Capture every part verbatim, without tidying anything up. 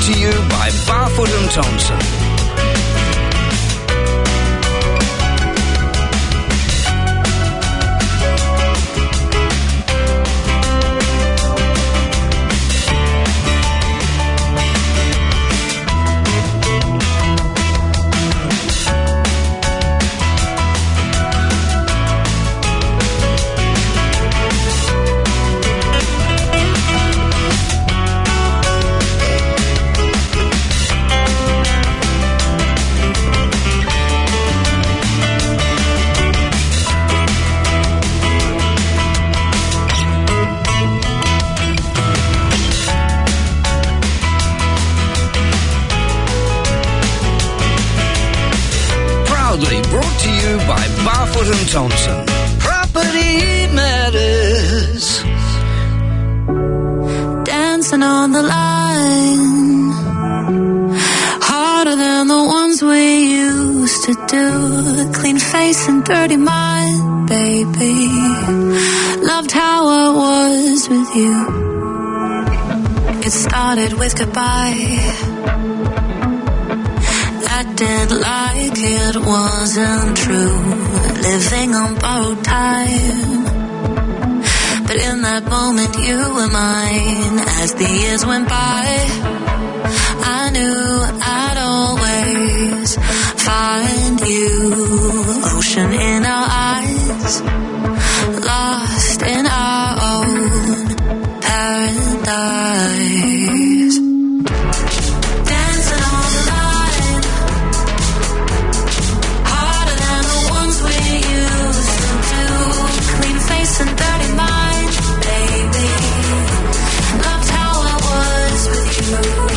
to you by Barfoot and Thompson. Brought to you by Barfoot and Thompson. Property matters. Dancing on the line, harder than the ones we used to do. Clean face and dirty mind, baby. Loved how I was with you. It started with goodbye. I did like it wasn't true, living on borrowed time. But in that moment you were mine. As the years went by, I knew I'd always find you. Ocean in our eyes, lost in our own paradise. And dirty mind, baby. Loved how I was with you.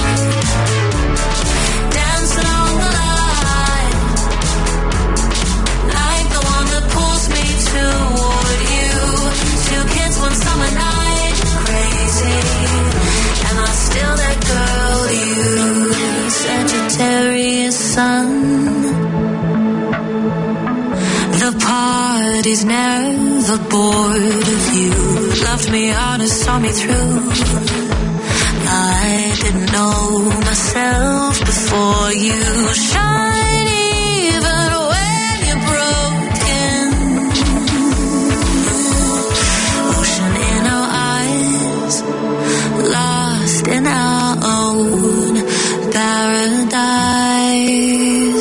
Dancing on the line, like the one that pulls me toward you. Two kids, one summer night, crazy. Am I still that girl you? Sagittarius sun. The party's never bored of you. Loved me honest, saw me through. I didn't know myself before you. Shine even when you're broken. Ocean in our eyes, lost in our own paradise.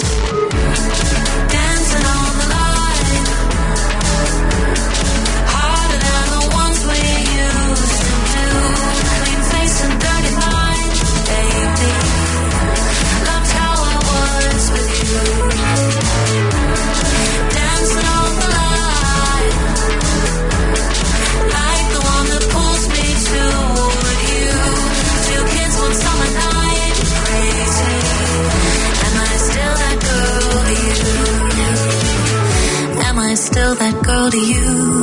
Still that girl to you?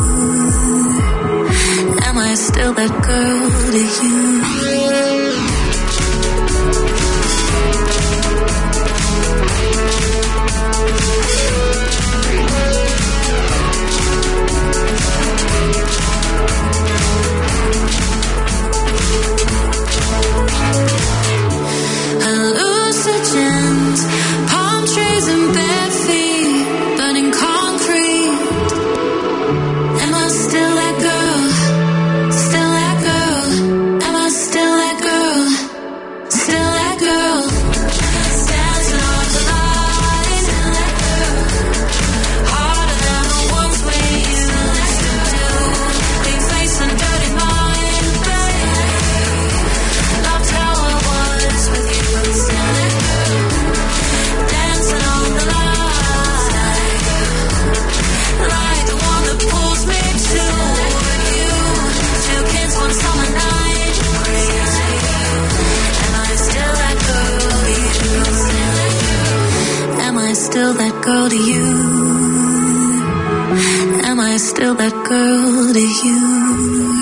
Am I still that girl to you? Hallucinogens, palm trees and bare feet, burning concrete. Am I still that girl? Still that girl? Am I still that girl? Still that girl? Dancing on the line. Still that girl? Harder than the ones we used to do. Big face and dirty mind. Loved how I was with you. Still that girl? Dancing on the line. Like the one that pulls me toward you. Two kids, one summer night, crazy. Am I still that girl to you? Am I still that girl to you? Am I still that girl to you?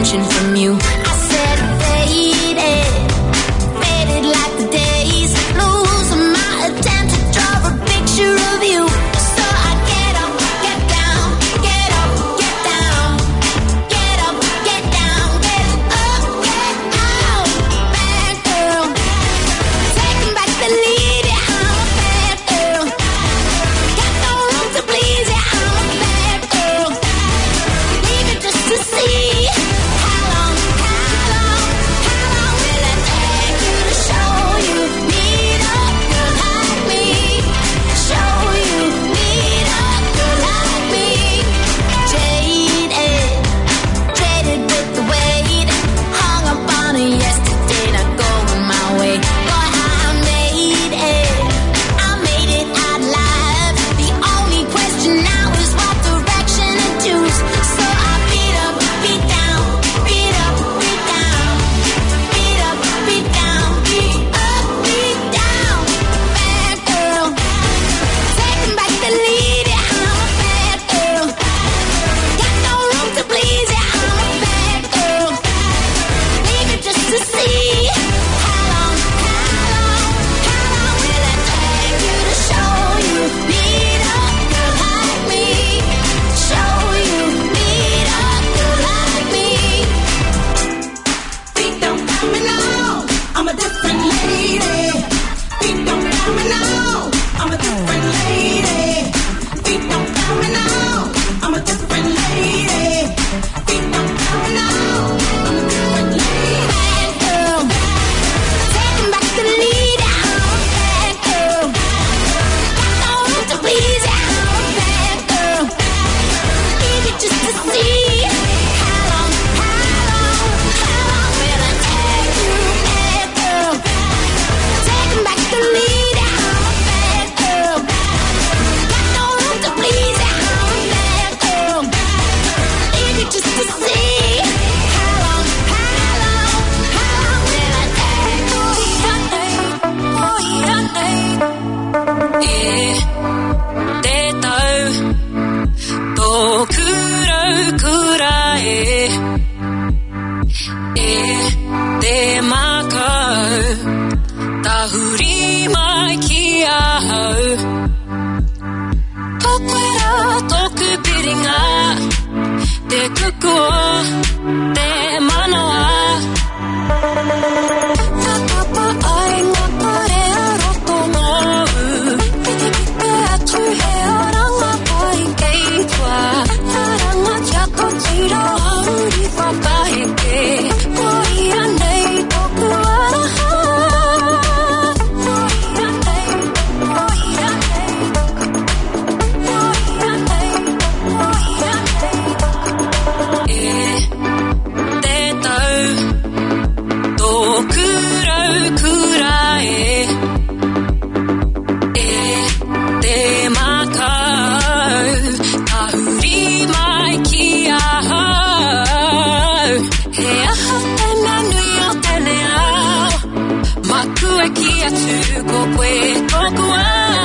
attention from you. I said faded, faded like the days, losing my attempt to draw a picture of you. So I get up, get down, get up, get down, get up, get down, get up, get out. Bad girl, taking back the lead, yeah, I'm a bad girl. Got no room to please, yeah, I'm a bad girl. Leave it just to see how long, how long, how long will it take you to show you need a girl like me? Show you need a girl like me. Jaded, traded with the weight, hung up on her yesterday, not going my way. Boy, I made it, I made it out alive. The only question now is what direction to choose. So I beat up, beat down, beat up, beat down, beat up, beat down, beat up, beat down. Bad girl, taking back the lead, yeah, I'm a bad girl. Got no room to please, yeah, I'm a bad girl. Leave it just to see how long, how long, how long will it take you to show you need a girl like me? Show you need a girl like me. Beat don't got me now, I'm a different lady. Beat don't got me now, I'm a different lady. Beat don't got me now, I'm a different lady. Beat don't got me now, I'm a different lady. Bad girl, taking back the lead, I'm a bad girl. Got no room to please, I'm a bad girl. Leave it just to see how long, how long, how long will it take you, bad girl. Taking back the lead, I'm a bad girl. Got no room to please, I'm a bad girl. Leave it just to see how long, how long, how long will it take you. Oh, yeah, yeah. 出たとくらうくらいでまかうた振りまき合うとくらとくびりがでくくをでまのはた愛がくれあろと思う헤어랑 아파이게이트와 사랑은 자꾸 지러우리 바빠이게 보이란 내일도 구하라 보이란 내일 보이란 내일 보이란 내일 보이란 내일 에出たとくらうくらいでまかうたふりまき合う部屋はてなぬよてねあう幕へきやつここへとくわ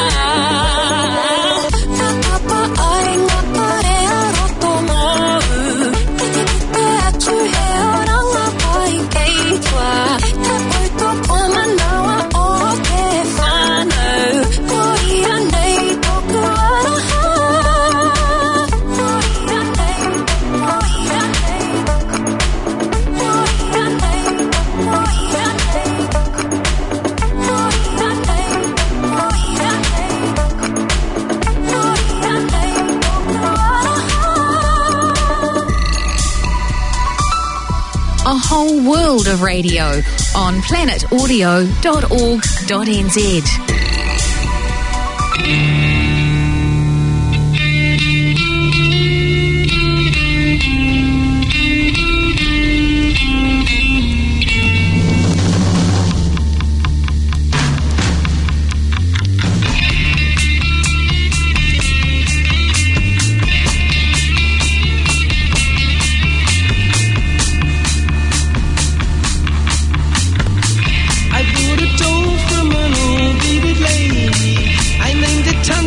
たば愛がくれあろと思うきてきてあちゅへおらがぱいけいとはたぶいとこまなはおけファヌこいらねいとくわらはこいらねいこいらねいこいらねいこいらねいこいらねいこいらねいこいらねいとくわらは A whole world of radio on planet audio dot org dot n z. I bought a doll from an old bearded lady. I named it Tom.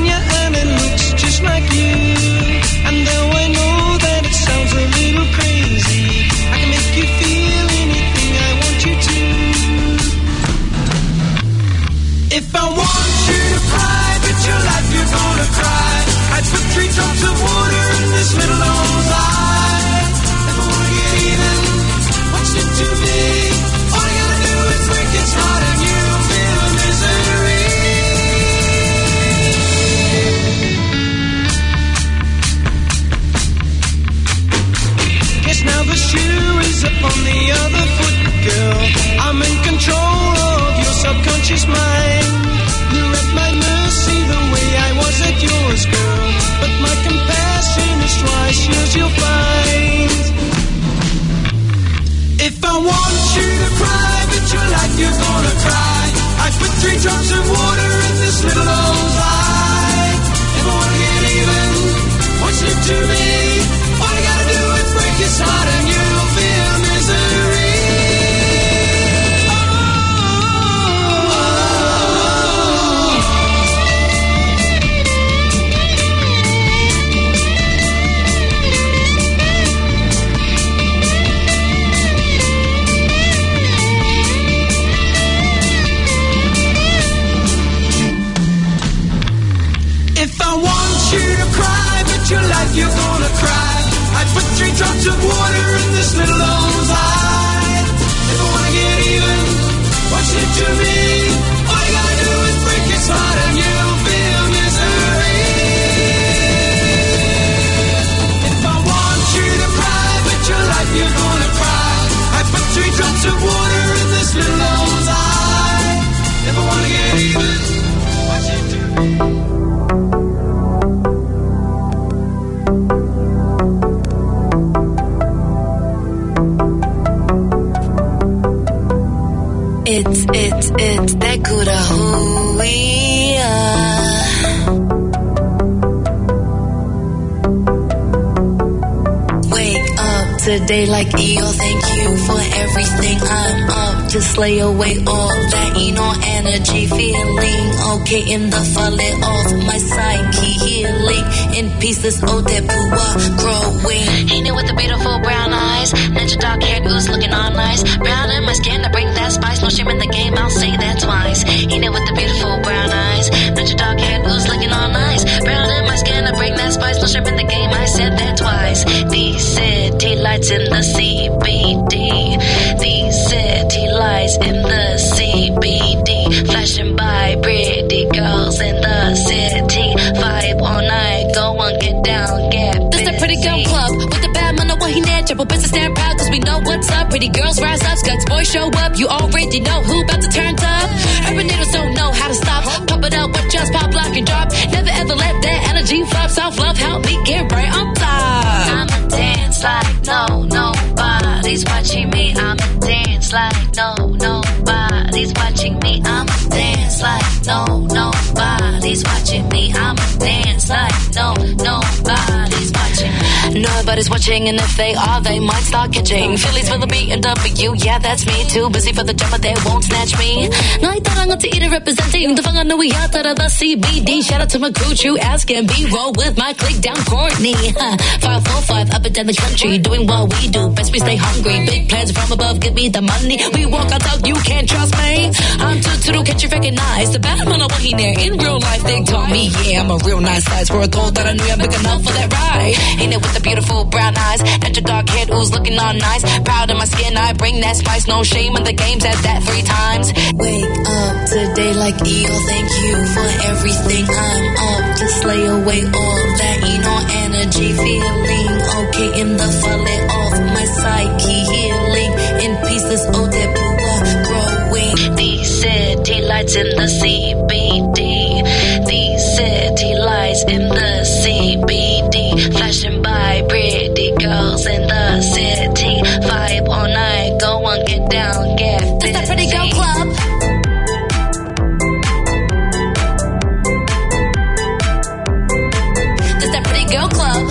shoe is upon the other foot, girl. I'm in control of your subconscious mind. You're at my mercy the way I was at yours, girl. But my compassion is twice yours, you'll find. If I want you to cry, but you're like you're gonna cry, I put three drops of water in this little old eye. If I wanna get even, what's it to me? All you gotta do is break his heart and you'll feel misery. If I want you to cry, but you're like you're gonna cry, I put three drops of water in this little old eye. If I wanna get even, what's it to me? All you gotta do is break his heart and you'll feel misery. If I want you to cry, but you're like you're gonna cry, I put three drops of water in this little old eye. If I wanna get even, what's it to me? It's, it's, it's that good of who we are. Wake up today like Eo, thank you for everything. I'm up to slay away all that emo energy. Feeling okay in the falling of my psyche. Healing in pieces, oh that pua growing. Ain't it with the beautiful brown eyes? Ninja dark hair goose looking all nice. Brown in my skin to bring that spice. No shame in the game, I'll say that twice. Ain't it with the beautiful brown eyes? Ninja dark hair goose looking all nice. Brown in my skin to bring that spice. No shame in the game, I said that twice. These city lights in the C B D. These city lights in the C B D. Flashing by pretty girls in the city. Vibe all night, go on, get down, get busy. This the pretty girl club with the bad man, what he net. Jump business stand proud cause we know what's up. Pretty girls rise up, skuts boys show up. You already know who about to turn up. Urban needles don't know how to stop. Pump it up, what just pop, lock and drop. Never ever let that energy flop. Self love, help me get right on top. I'ma dance like no, nobody's watching me. I'ma dance like no, nobody's watching me. I'ma dance like no, nobody's watching me. I'ma dance like no, nobody's watching me. Nobody's watching, and if they are, they might start catching. Phillies for the B and W, yeah, that's me. Too busy for the job, but they won't snatch me. 나이 따라간 to eat it representing the fang we out of the C B D. Shout out to my crew, true ass can be roll with my click down Courtney. five four five up and down the country, doing what we do. Best we stay hungry. Big plans from above, give me the money. We walk out dog, you can't trust me. I'm too too, can't you recognize the bad man of what he there in real life? They told me, yeah, I'm a real nice size for a goal that I knew I'm big enough for that ride. Ain't it with the beautiful brown eyes and your dark head who's looking all nice. Proud of my skin, I bring that spice. No shame in the games at that three times. Wake up today like Eo, thank you for everything. I'm up to slay away all that emo energy. Feeling okay in the falling of my psyche. Healing in pieces, oh that pua growing. These city lights in the C B D. These city lights in the C B D. Flashing by pretty girls in the city. Vibe all night, go on, get down, get busy. It's the pretty girl club. It's the pretty girl club.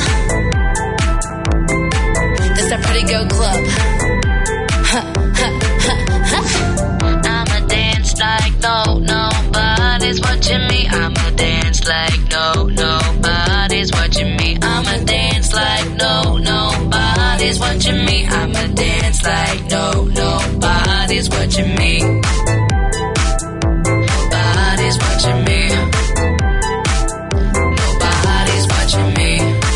It's the pretty girl club. Huh, huh, huh, huh. I'ma dance like no, nobody's watching me. I'ma dance like no, nobody's watching me. I'ma dance like no, nobody's watching me. I'ma dance like no, nobody's watching me. Nobody's watching me. Nobody's watching me.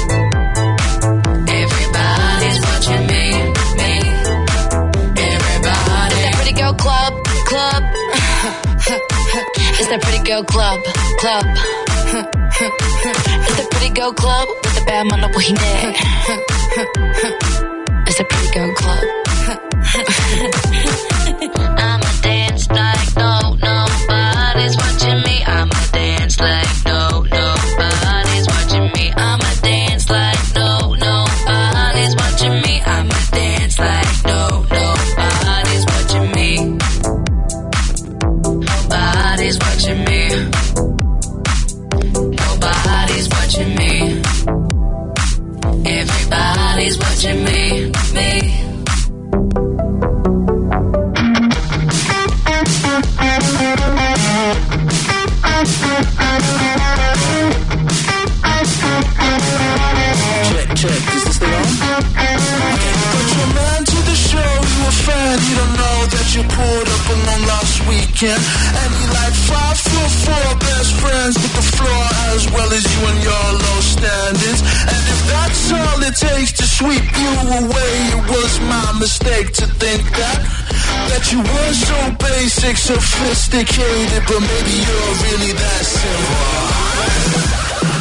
Everybody's watching me. Me. Everybody. It's that pretty girl club, club. It's that pretty girl club, club. It's the pretty girl club with the bad man up what he neck. is a pretty girl club. I'ma dance like no, nobody's watching me. I'ma dance like no, nobody's watching me. I'ma dance like no, nobody's watching me. I'ma dance like no, nobody's watching me. Nobody's watching me. Nobody's watching me. Everybody's watching me, me. Check, check, is this the on? Put your man to the show, you a fan, you don't know that you pulled up alone last weekend. And he like five foot four best friends with the floor as well as you and your low standards. And if that's all it takes to sweep you away, it was my mistake to think that that you were so basic, sophisticated, but maybe you're really that simple.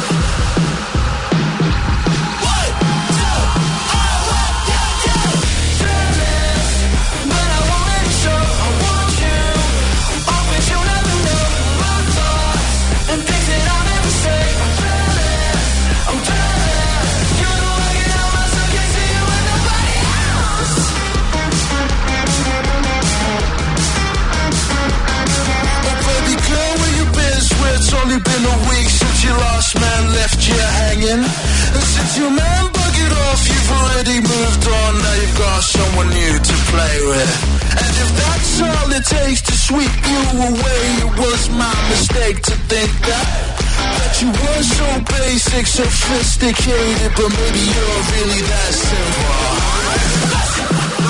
It's only been a week since your last man left you hanging. And since your man buggered off, you've already moved on. Now you've got someone new to play with. And if that's all it takes to sweep you away, it was my mistake to think that that you were so basic, sophisticated, but maybe you're really that simple.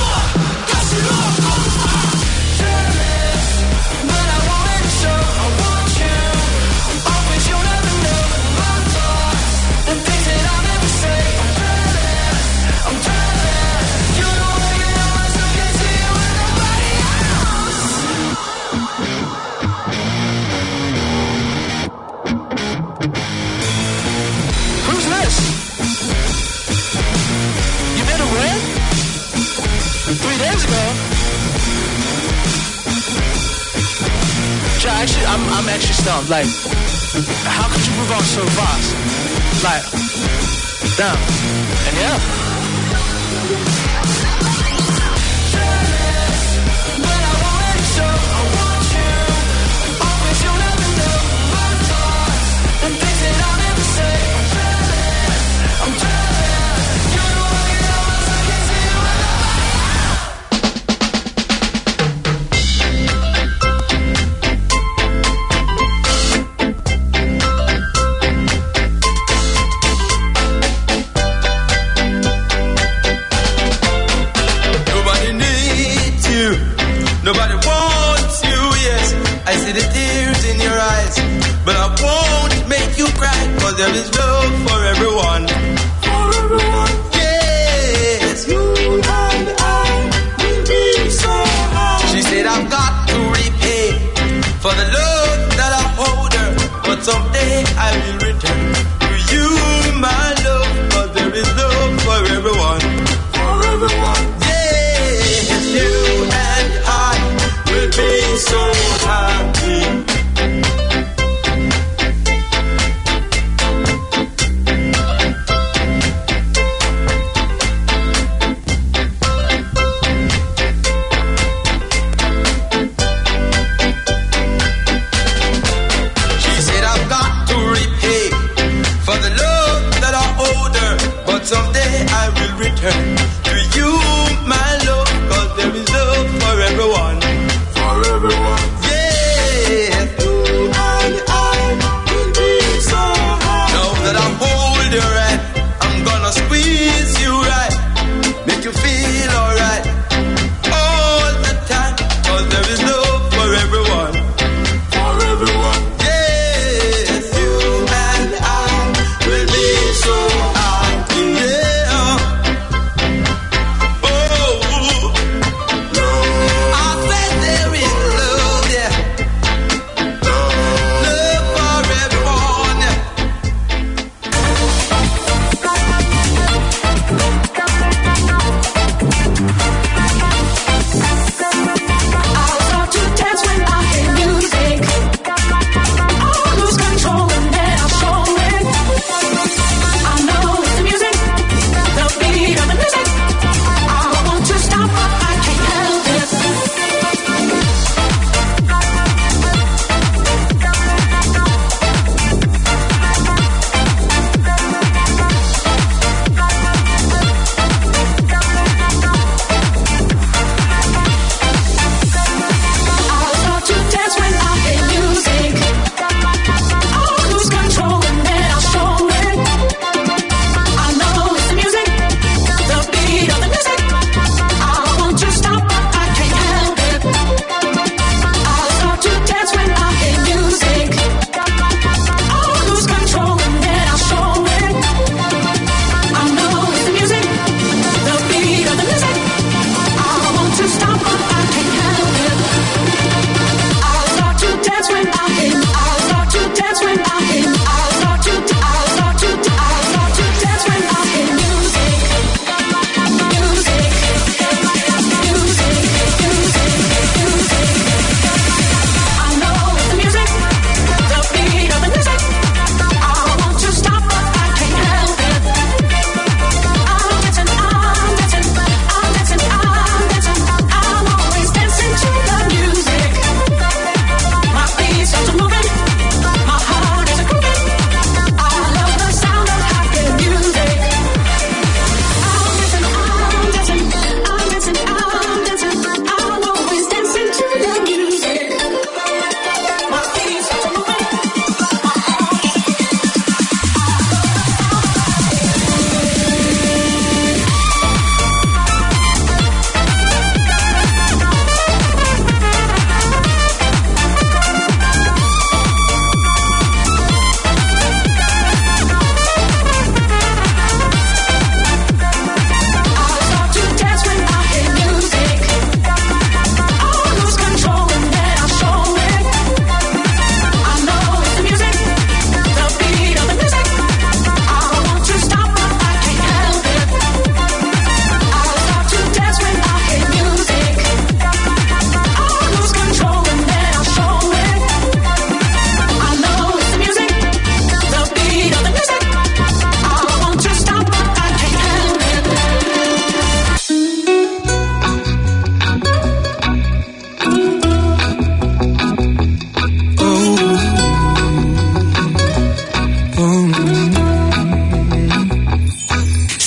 Three days ago. Yeah, actually, I'm I'm actually stumped. Like, how could you move on so fast? Like, damn. And yeah. Nobody wants you, yes. I see the tears in your eyes, but I won't make you cry, cause there is love for everyone. For everyone. Yes, you and I will be so high. She said I've got to repay for the love that I hold her, but someday I will return to you, my love, cause there is love for everyone. For everyone. Yes, you and I will be so happy.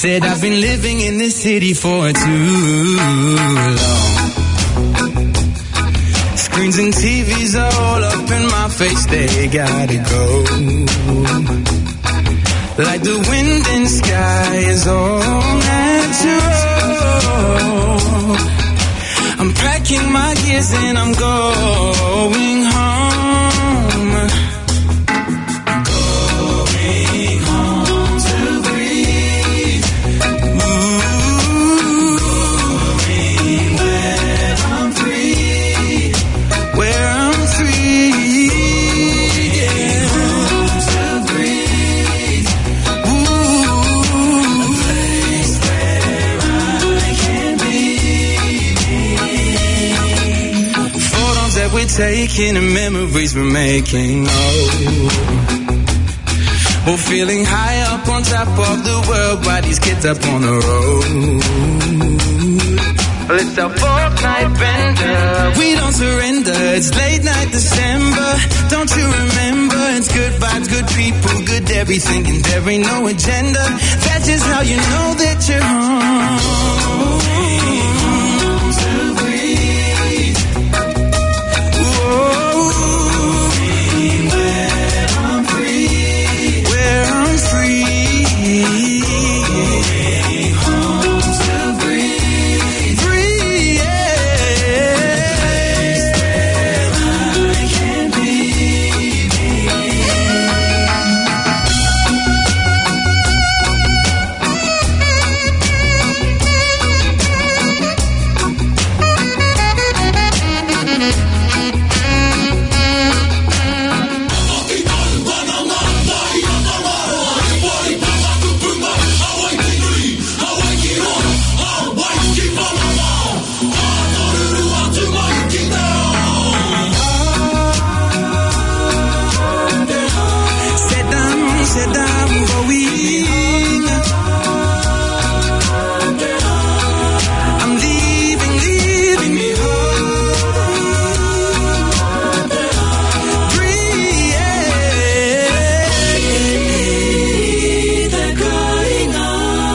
Said I've been living in this city for too long. Screens and T Vs are all up in my face, they gotta go. Like the wind and sky is all natural. I'm packing my gears and I'm going home. Going home to breathe. Moving where I'm free. Where I'm free. Yeah. Home to breathe. Ooh. A place where I can be. Photos that we're taking and memories we're making. Oh. We're feeling high up on top of the world while these kids up on the road. Well, it's our fourth night bender. We don't surrender. It's late night December. Don't you remember? It's good vibes, good people, good everything, and there ain't no agenda. That's just how you know that you're home. Home to breathe. Whoa. Where I'm free. Where I'm free. Home to breathe. Free, yeah. Place where I can be. Said I'm, said I'm going. I'm leaving, leaving me home. Breathe, yeah. They're going on.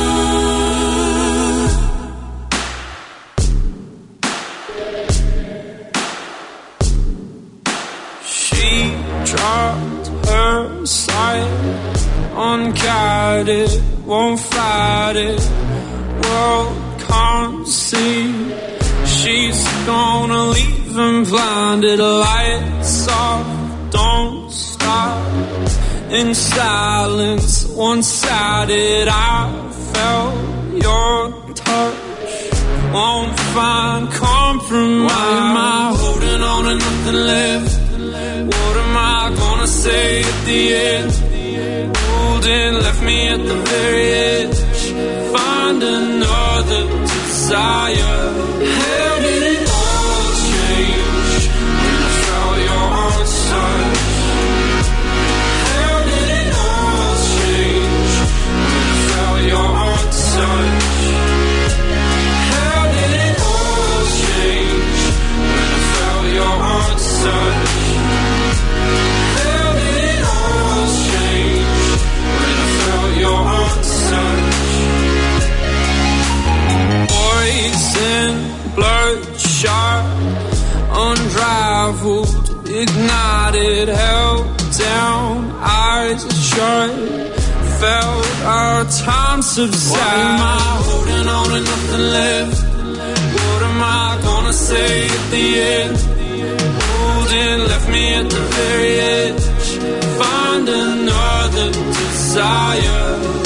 She dropped her side, unguided, won't fight it. World can't see. She's gonna leave him blinded. Lights off, don't stop. In silence, one-sided, I felt your touch. Won't find compromise. Why am I holding on to nothing left? What am I gonna say at the end? Holding left me at the very edge. Find another desire. How did it all change when I felt your arms touch? How did it all change when I felt your arms touch? How did it all change when I felt your arms touch? How did it all change when I felt your arms touch? Poison, bloodshot, unraveled, ignited, held down, eyes shut. Felt our time subside. Why am I holding on to nothing left? What am I gonna say at the end? Holding left me at the very edge. Find another desire.